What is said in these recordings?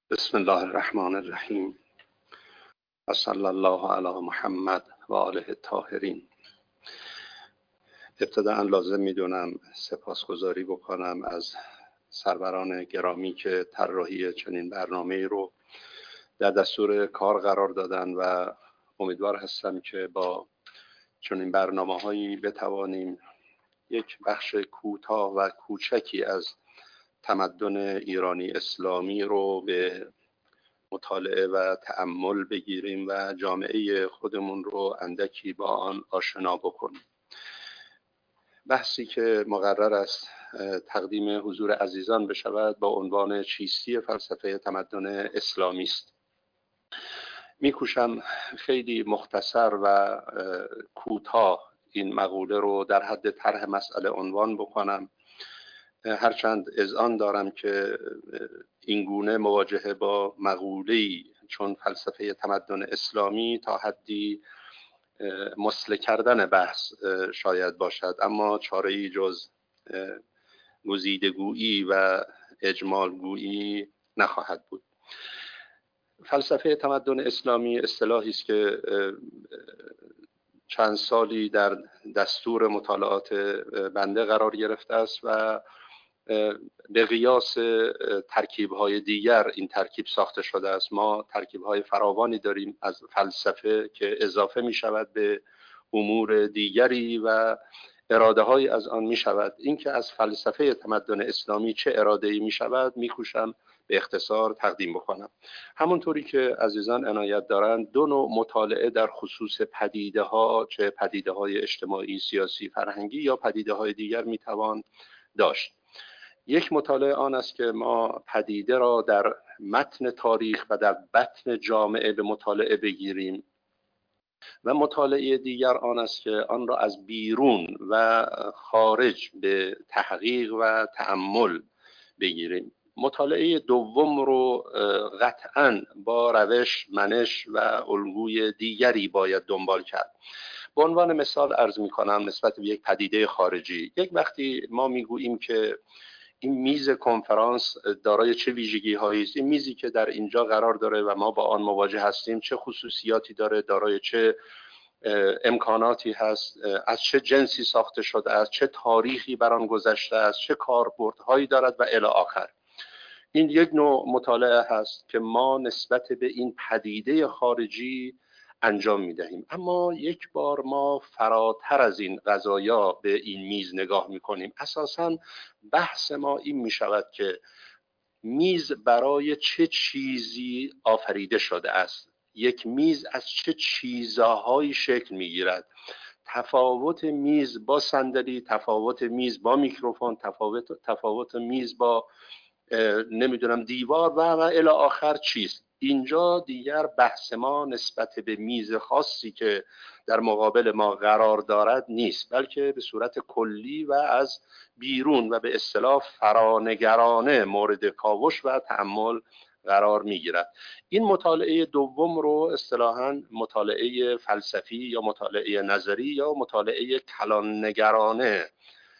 بسم الله الرحمن الرحیم و صلی الله علی محمد و آله الطاهرین. ابتداء لازم میدونم سپاسگزاری بکنم از سروران گرامی که طراحی چنین برنامه‌ای رو در دستور کار قرار دادن و امیدوار هستم که با چنین برنامه‌هایی بتوانیم یک بخش کوتاه و کوچکی از تمدن ایرانی اسلامی رو به مطالعه و تأمل بگیریم و جامعه خودمون رو اندکی با آن آشنا بکنیم. بحثی که مقرر است تقدیم حضور عزیزان بشود با عنوان چیستی فلسفه تمدن اسلامی است. میکوشم خیلی مختصر و کوتاه این مقوله رو در حد طرح مسئله عنوان بکنم، هرچند اذعان دارم که این گونه مواجهه با مقوله‌ای چون فلسفه تمدن اسلامی تا حدی مسله کردن بحث شاید باشد، اما چاره‌ای جز گزیده‌گویی و اجمال‌گویی نخواهد بود. فلسفه تمدن اسلامی اصطلاحی است که چند سالی در دستور مطالعات بنده قرار گرفته است و به قیاس ترکیب‌های دیگر این ترکیب ساخته شده است. ما ترکیب‌های فراوانی داریم از فلسفه که اضافه می‌شود به امور دیگری و اراده‌های از آن می‌شود. اینکه از فلسفه تمدن اسلامی چه اراده‌ای می‌شود می‌کوشم به اختصار تقدیم بکنم. همونطوری که عزیزان عنایت دارند، دو نوع مطالعه در خصوص پدیده‌ها، چه پدیده‌های اجتماعی، سیاسی، فرهنگی یا پدیده‌های دیگر می‌توان داشت. یک مطالعه آن است که ما پدیده را در متن تاریخ و در بطن جامعه به مطالعه بگیریم و مطالعه دیگر آن است که آن را از بیرون و خارج به تحقیق و تأمل بگیریم. مطالعه دوم رو قطعاً با روش، منش و الگوی دیگری باید دنبال کرد. به عنوان مثال عرض می کنم نسبت به یک پدیده خارجی. یک وقتی ما میگوییم که این میز کنفرانس دارای چه ویژگی هایی است، این میزی که در اینجا قرار داره و ما با آن مواجه هستیم چه خصوصیاتی داره، دارای چه امکاناتی هست، از چه جنسی ساخته شده است، چه تاریخی بر آن گذشته است، چه کاربردهایی دارد و الی آخر. این یک نوع مطالعه هست که ما نسبت به این پدیده خارجی انجام میدهیم. اما یک بار ما فراتر از این قضایا به این میز نگاه میکنیم. اساساً بحث ما این میشود که میز برای چه چیزی آفریده شده است، یک میز از چه چیزهایی شکل میگیرد، تفاوت میز با صندلی، تفاوت میز با میکروفون، تفاوت میز با نمیدونم دیوار و الی آخر چیست. اینجا دیگر بحث ما نسبت به میز خاصی که در مقابل ما قرار دارد نیست، بلکه به صورت کلی و از بیرون و به اصطلاح فرانگرانه مورد کاوش و تأمل قرار میگیرد. این مطالعه دوم رو اصطلاحاً مطالعه فلسفی یا مطالعه نظری یا مطالعه کلان‌نگرانه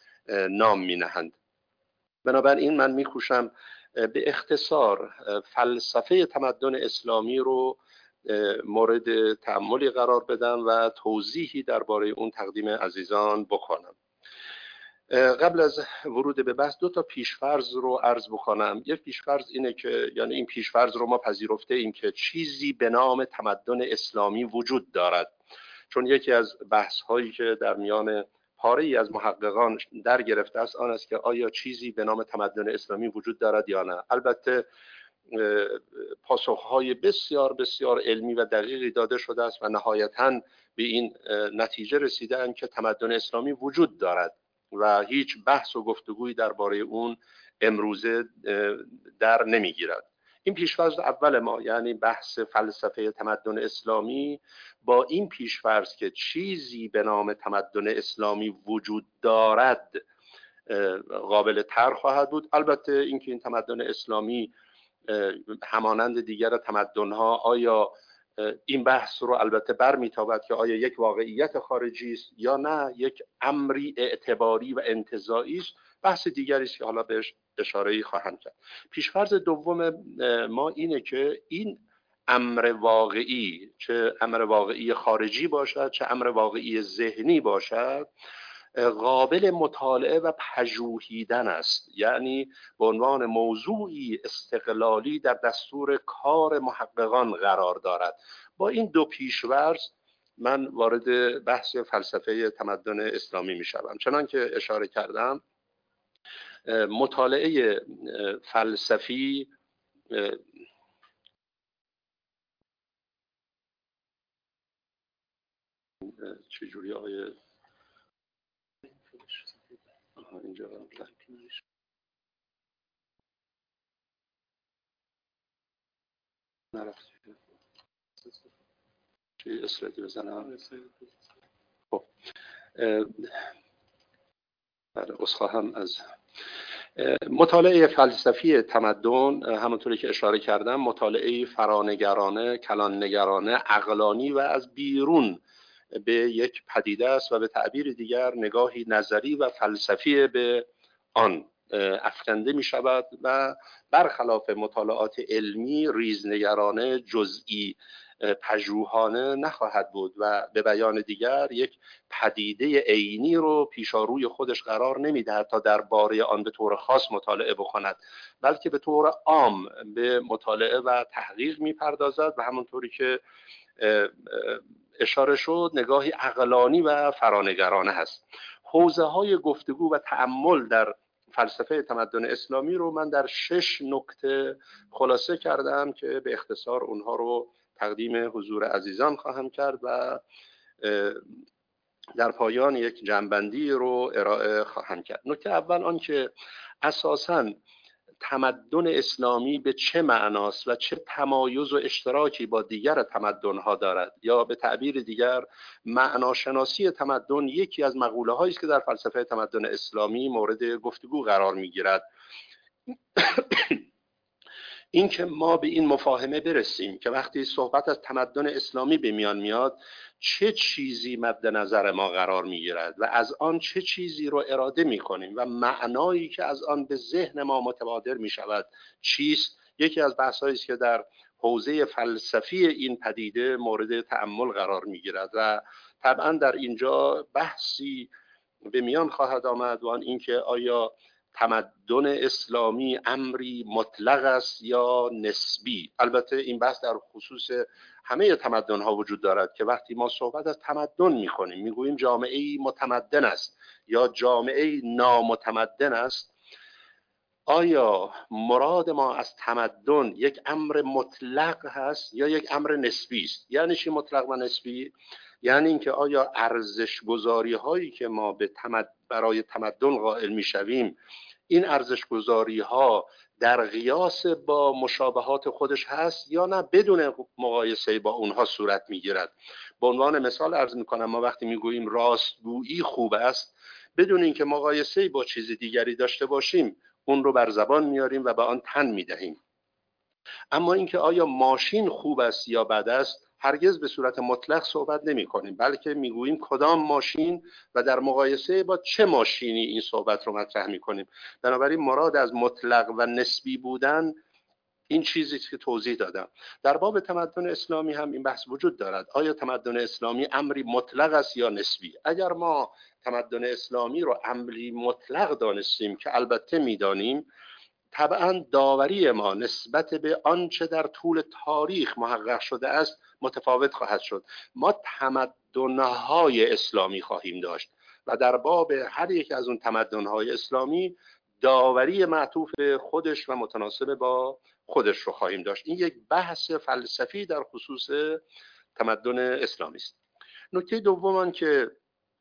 نام مینهند. بنابراین من میکوشم به اختصار فلسفه تمدن اسلامی رو مورد تأملی قرار بدم و توضیحی درباره اون تقدیم عزیزان بکنم. قبل از ورود به بحث دو تا پیشفرض رو عرض بکنم. یک پیشفرض اینه که این پیشفرض رو ما پذیرفته ایم که چیزی به نام تمدن اسلامی وجود دارد، چون یکی از بحث هایی که در میان پاره‌ای از محققان در گرفته است آن است که آیا چیزی به نام تمدن اسلامی وجود دارد یا نه. البته پاسخهای بسیار بسیار علمی و دقیقی داده شده است و نهایتاً به این نتیجه رسیدند که تمدن اسلامی وجود دارد و هیچ بحث و گفتگویی درباره اون امروزه در نمیگیرد. این پیشفرض اول ما، یعنی بحث فلسفه تمدن اسلامی با این پیشفرض که چیزی به نام تمدن اسلامی وجود دارد قابل طرح خواهد بود. البته اینکه این تمدن اسلامی همانند دیگر تمدن‌ها آیا این بحث رو البته برمیتابد که آیا یک واقعیت خارجی است یا نه یک امری اعتباری و انتزاعی است، بحث دیگری است که حالا بهش اشاره‌ای خواهم کرد. پیشفرض دوم ما اینه که این امر واقعی، چه امر واقعی خارجی باشد چه امر واقعی ذهنی باشد، قابل مطالعه و پژوهیدن است، یعنی به عنوان موضوعی استقلالی در دستور کار محققان قرار دارد. با این دو پیش‌فرض من وارد بحث فلسفه تمدن اسلامی می شوم. چنان که اشاره کردم، مطالعه فلسفی چجوری آقای اینجا نرفتی چی اسلایدی بزنم؟ خب عذرخواهم از مطالعه فلسفی تمدن. همونطوری که اشاره کردم، مطالعه فرانگرانه، کلاننگرانه، عقلانی و از بیرون به یک پدیده است و به تعبیر دیگر نگاهی نظری و فلسفی به آن افکنده می شود و برخلاف مطالعات علمی ریزنگرانه، جزئی، پژوهانه نخواهد بود و به بیان دیگر یک پدیده عینی رو پیشاروی خودش قرار نمیدهد تا درباره آن به طور خاص مطالعه بکند، بلکه به طور عام به مطالعه و تحقیق میپردازد و همونطوری که اشاره شد نگاهی عقلانی و فرانگرانه هست. حوزه های گفتگو و تأمل در فلسفه تمدن اسلامی رو من در 6 نکته خلاصه کردم که به اختصار اونها رو تقدیم حضور عزیزان خواهم کرد و در پایان یک جنبندی رو ارائه خواهم کرد. نکته اول آن که اساساً تمدن اسلامی به چه معناست و چه تمایز و اشتراکی با دیگر تمدن‌ها دارد، یا به تعبیر دیگر معناشناسی تمدن یکی از مقوله هایی است که در فلسفه تمدن اسلامی مورد گفتگو قرار می‌گیرد. این که ما به این مفاهمه برسیم که وقتی صحبت از تمدن اسلامی به میان میاد چه چیزی مد نظر ما قرار میگیرد و از آن چه چیزی رو اراده میکنیم و معنایی که از آن به ذهن ما متبادر میشود چیست، یکی از بحث‌هایی است که در حوزه فلسفی این پدیده مورد تأمل قرار میگیرد و طبعا در اینجا بحثی به میان خواهد آمد و آن اینکه آیا تمدن اسلامی امری مطلق است یا نسبی. البته این بحث در خصوص همه تمدن ها وجود دارد که وقتی ما صحبت از تمدن میکنیم میگوییم جامعه متمدن است یا جامعه نامتمدن است، آیا مراد ما از تمدن یک امر مطلق هست یا یک امر نسبی است؟ یعنی چی مطلق و نسبی؟ یعنی اینکه آیا ارزش گذاری هایی که ما به برای تمدن قائل میشویم، این ارزش گذاری ها در قیاس با مشابهات خودش هست یا نه بدون مقایسه با اونها صورت میگیرد. به عنوان مثال عرض میکنم، ما وقتی میگوییم راستگویی خوب است، بدون اینکه مقایسه با چیز دیگری داشته باشیم اون رو بر زبان میاریم و به آن تن میدهیم. اما اینکه آیا ماشین خوب است یا بد است هرگز به صورت مطلق صحبت نمی کنیم، بلکه میگوییم کدام ماشین و در مقایسه با چه ماشینی این صحبت رو مطرح می کنیم. بنابراین مراد از مطلق و نسبی بودن این چیزی که توضیح دادم. در باب تمدن اسلامی هم این بحث وجود دارد. آیا تمدن اسلامی امری مطلق است یا نسبی؟ اگر ما تمدن اسلامی رو امری مطلق دانستیم که البته میدانیم، طبعا داوری ما نسبت به آنچه در طول تاریخ محقق شده است متفاوت خواهد شد. ما تمدن‌های اسلامی خواهیم داشت و در باب هر یک از اون تمدن‌های اسلامی داوری معطوف خودش و متناسب با خودش رو خواهیم داشت. این یک بحث فلسفی در خصوص تمدن اسلامی است. نکته دوم که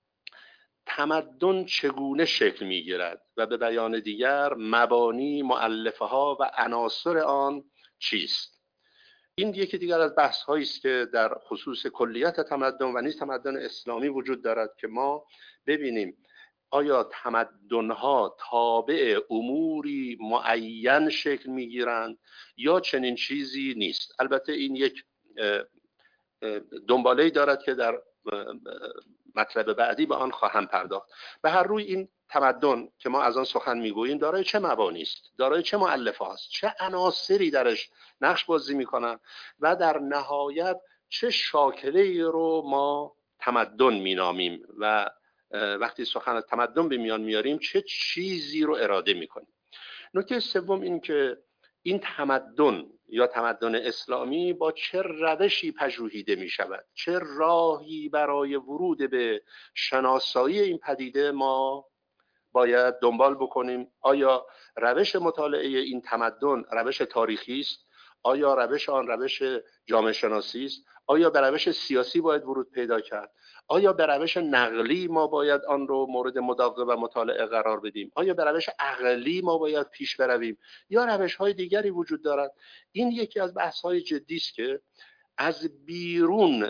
تمدن چگونه شکل میگیرد و به بیان دیگر مبانی، مؤلفه ها و عناصر آن چیست. این یکی دیگر از بحث هایی است که در خصوص کلیت تمدن و نیز تمدن اسلامی وجود دارد که ما ببینیم آیا تمدن ها تابع اموری معین شکل میگیرند یا چنین چیزی نیست. البته این یک دنباله‌ای دارد که در مطلب بعدی به آن خواهم پرداخت. به هر روی این تمدن که ما از آن سخن میگوییم دارای چه مبانی است، دارای چه مؤلفه است، چه عناصری درش نقش بازی میکنن و در نهایت چه شاکله‌ای رو ما تمدن مینامیم و وقتی سخن تمدن به میان میاریم چه چیزی رو اراده میکنیم. نکته سوم این که این تمدن یا تمدن اسلامی با چه روشی پژوهیده می شود، چه راهی برای ورود به شناسایی این پدیده ما باید دنبال بکنیم. آیا روش مطالعه این تمدن روش تاریخی است؟ آیا روش آن روش جامعه شناسی است؟ آیا به روش سیاسی باید ورود پیدا کرد؟ آیا به روش نقلی ما باید آن رو مورد مداقه و مطالعه قرار بدیم؟ آیا به روش عقلی ما باید پیش برویم یا روش‌های دیگری وجود دارد؟ این یکی از بحث‌های جدی است که از بیرون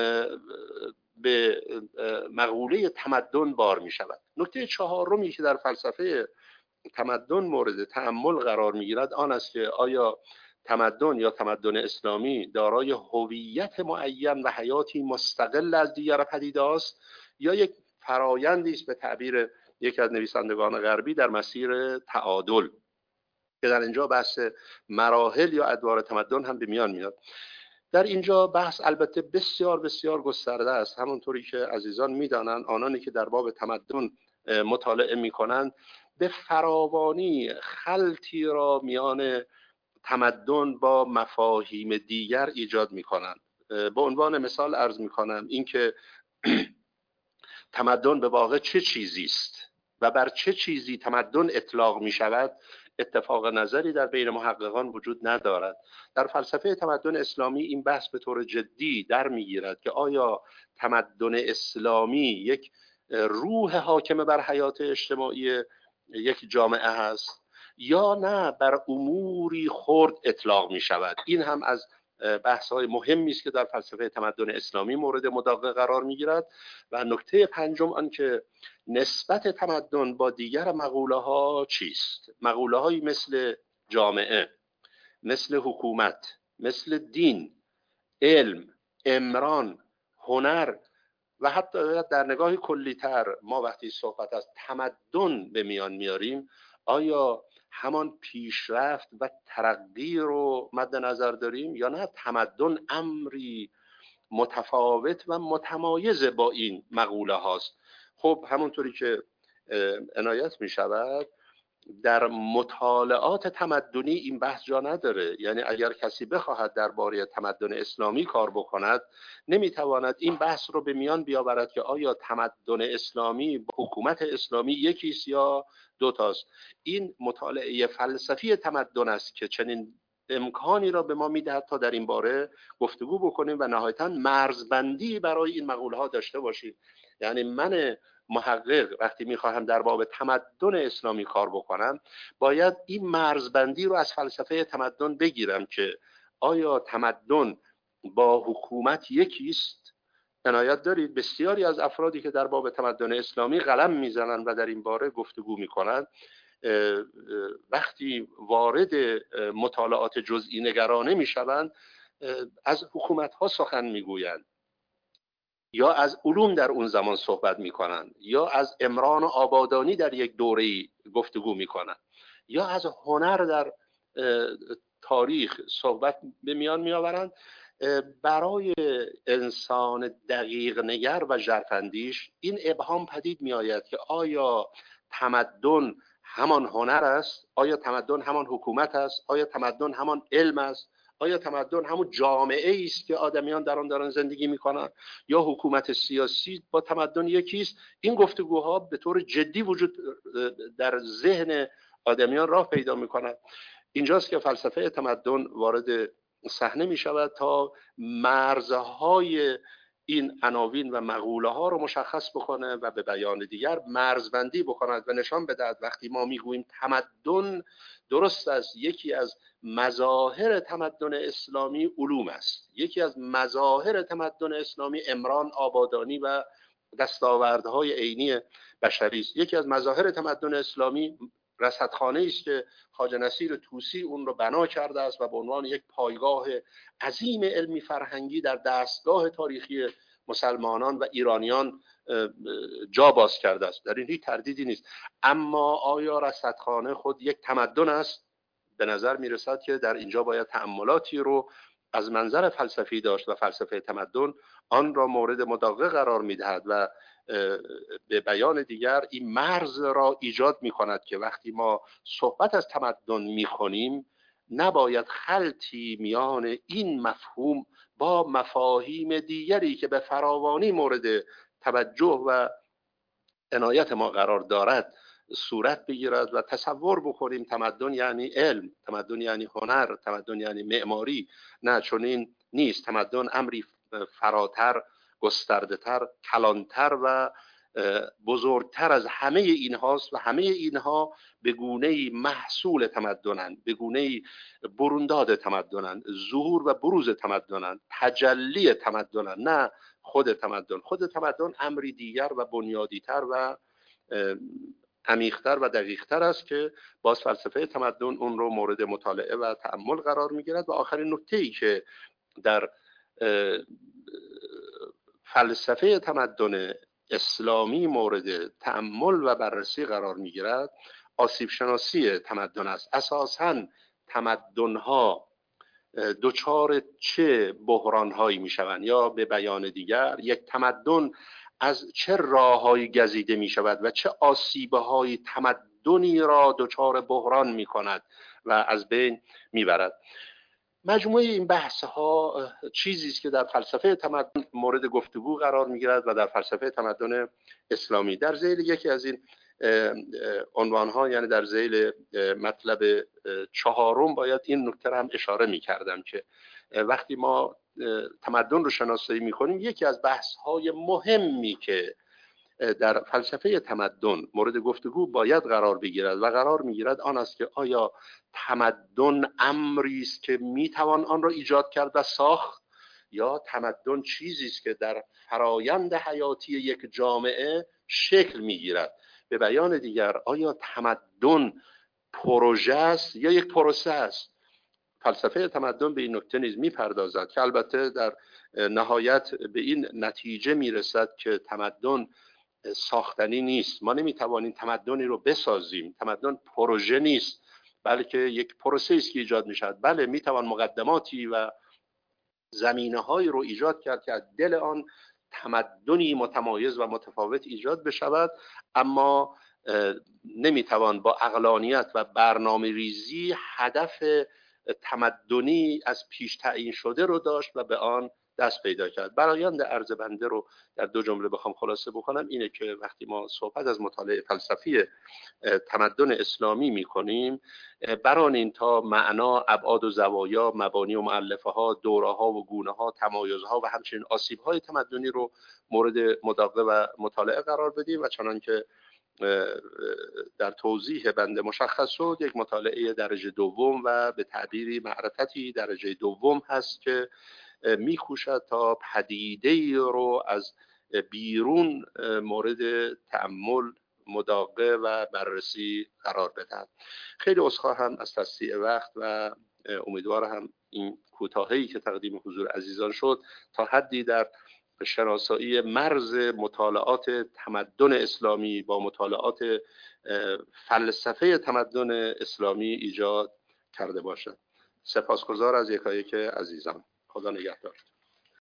به مقوله تمدن بار می شود. نکته چهارمی که در فلسفه تمدن مورد تأمل قرار می گیرد آن است که آیا تمدن یا تمدن اسلامی دارای هویت معین و حیاتی مستقل از دیگر پدیده است یا یک فرایندی است به تعبیر یکی از نویسندگان غربی در مسیر تعادل که در اینجا بحث مراحل یا ادوار تمدن هم به میان میاد. در اینجا بحث البته بسیار بسیار گسترده است. همونطوری که عزیزان میدانند آنانی که در باب تمدن مطالعه میکنند به فراوانی خلطی را میان تمدن با مفاهیم دیگر ایجاد میکنند. به عنوان مثال عرض میکنم اینکه تمدن به واقع چه چیزی است و بر چه چیزی تمدن اطلاق می شود اتفاق نظری در بین محققان وجود ندارد. در فلسفه تمدن اسلامی این بحث به طور جدی در می گیرد که آیا تمدن اسلامی یک روح حاکم بر حیات اجتماعی یک جامعه هست یا نه بر اموری خرد اطلاق می شود. این هم از بحث‌های مهمی است که در فلسفه تمدن اسلامی مورد مداقه قرار می‌گیرد. و نکته پنجم آن که نسبت تمدن با دیگر مقوله‌ها چیست؟ مقوله‌هایی مثل جامعه، مثل حکومت، مثل دین، علم، عمران، هنر و حتی در نگاه کلی‌تر ما وقتی صحبت از تمدن به میان میاریم آیا همان پیشرفت و ترقی رو مد نظر داریم یا نه تمدن امری متفاوت و متمایز با این مقوله هاست؟ خب همونطوری که عنایت می شود در مطالعات تمدنی این بحث جا نداره. یعنی اگر کسی بخواهد درباره تمدن اسلامی کار بکند نمیتواند این بحث رو به میان بیاورد که آیا تمدن اسلامی با حکومت اسلامی یکیست یا دوتاست. این مطالعه فلسفی تمدن است که چنین امکانی را به ما میدهد تا در این باره گفتگو بکنیم و نهایتاً مرزبندی برای این مقوله ها داشته باشیم. یعنی من محقق وقتی میخواهم در باب تمدن اسلامی کار بکنم باید این مرزبندی رو از فلسفه تمدن بگیرم که آیا تمدن با حکومت یکیست؟ عنایت دارید بسیاری از افرادی که در باب تمدن اسلامی قلم میزنند و در این باره گفتگو میکنند وقتی وارد مطالعات جزئی نگرانه میشوند از حکومت ها سخن میگویند یا از علوم در اون زمان صحبت میکنن یا از عمران و آبادانی در یک دوره‌ای گفتگو میکنن یا از هنر در تاریخ صحبت به میان میآورند. برای انسان دقیق نگر و ژرفاندیش این ابهام پدید میآید که آیا تمدن همان هنر است؟ آیا تمدن همان حکومت است؟ آیا تمدن همان علم است؟ آیا تمدن همون جامعه است که آدمیان در آن دارن زندگی میکنن یا حکومت سیاسی با تمدن یکیست؟ این گفتگوها به طور جدی وجود در ذهن آدمیان راه پیدا میکنن. اینجاست که فلسفه تمدن وارد صحنه میشود تا مرزهای این عناوین و مقوله ها رو مشخص بکنه و به بیان دیگر مرزبندی بکند و نشان بدهد وقتی ما میگوییم تمدن درست است یکی از مظاهر تمدن اسلامی علوم است، یکی از مظاهر تمدن اسلامی عمران، آبادانی و دستاوردهای عینی بشری است، یکی از مظاهر تمدن اسلامی رصدخانه است که خواجه نصیر طوسی اون رو بنا کرده است و به عنوان یک پایگاه عظیم علمی فرهنگی در دستگاه تاریخی مسلمانان و ایرانیان جا باز کرده است، در این هیچ تردیدی نیست. اما آیا رصدخانه خود یک تمدن است؟ به نظر می رسد که در اینجا باید تأملاتی رو از منظر فلسفی داشت و فلسفه تمدن آن را مورد مداقه قرار می دهد و به بیان دیگر این مرز را ایجاد می کند که وقتی ما صحبت از تمدن می کنیم نباید خلطی میان این مفهوم با مفاهیم دیگری که به فراوانی مورد توجه و عنایت ما قرار دارد صورت بگیرد و تصور بکنیم تمدن یعنی علم، تمدن یعنی هنر، تمدن یعنی معماری. نه، چون این نیست. تمدن امری فراتر، گسترده‌تر، کلانتر و بزرگتر از همه اینهاست و همه اینها به گونه‌ای محصول تمدنند، به گونه‌ای برونداد تمدنند، ظهور و بروز تمدنند، تجلی تمدنند، نه خود تمدن. خود تمدن امری دیگر و بنیادی‌تر و عمیق‌تر و دقیق‌تر است که باز فلسفه تمدن اون رو مورد مطالعه و تأمل قرار می‌گیرد. و آخرین نکته‌ای که در فلسفه تمدن اسلامی مورد تأمل و بررسی قرار می‌گیرد آسیب شناسی تمدن است. اساساً تمدن‌ها دچار چه بحران‌هایی می‌شوند، یا به بیان دیگر یک تمدن از چه راه‌هایی گزیده می‌شود و چه آسیب‌های تمدنی را دچار بحران می‌کند و از بین می‌برد. مجموعه این بحث‌ها چیزی است که در فلسفه تمدن مورد گفتگو قرار می‌گیرد و در فلسفه تمدن اسلامی در ذیل یکی از این عنوان‌ها، یعنی در ذیل مطلب چهارم، باید این نکته را هم اشاره می‌کردم که وقتی ما تمدن رو شناسایی می‌کنیم یکی از بحث‌های مهمی که در فلسفه تمدن مورد گفتگو باید قرار بگیرد و قرار می‌گیرد آن است که آیا تمدن امری است که می‌توان آن را ایجاد کرد و ساخت، یا تمدن چیزی است که در فرایند حیاتی یک جامعه شکل می‌گیرد. به بیان دیگر آیا تمدن پروژه است یا یک پروسه است؟ فلسفه تمدن به این نکته نیز می‌پردازد که البته در نهایت به این نتیجه می‌رسد که تمدن ساختنی نیست. ما نمی‌توانیم تمدنی رو بسازیم. تمدن پروژه نیست، بلکه یک پروسه است که ایجاد می‌شود. بله، می‌توان مقدماتی و زمینه‌هایی رو ایجاد کرد که از دل آن تمدنی متمایز و متفاوت ایجاد بشود، اما نمیتوان با عقلانیت و برنامه ریزی هدف تمدنی از پیش تعیین شده رو داشت و به آن دست پیدا کرد. برآیند عرض بنده رو در دو جمله بخوام خلاصه بکنم اینه که وقتی ما صحبت از مطالعه فلسفی تمدن اسلامی میکنیم، بران این تا معنا، ابعاد و زوایا، مبانی و مؤلفه ها، دوره ها و گونه ها، تمایز ها و همچنین آسیب های تمدنی رو مورد مداقه و مطالعه قرار بدیم و چنان که در توضیح بنده مشخص شد یک مطالعه درجه دوم و به تعبیری معرفتی درجه دوم هست که میکوشد تا پدیده‌ای رو از بیرون مورد تأمل، مداقه و بررسی قرار بدهد. خیلی عذرخواهم از تضییع وقت و امیدوارم این کوتاهی که تقدیم حضور عزیزان شد تا حدی در شناسایی مرز مطالعات تمدن اسلامی با مطالعات فلسفه تمدن اسلامی ایجاد کرده باشد. سپاسگزار از یکایک عزیزان. خدا نگهدار.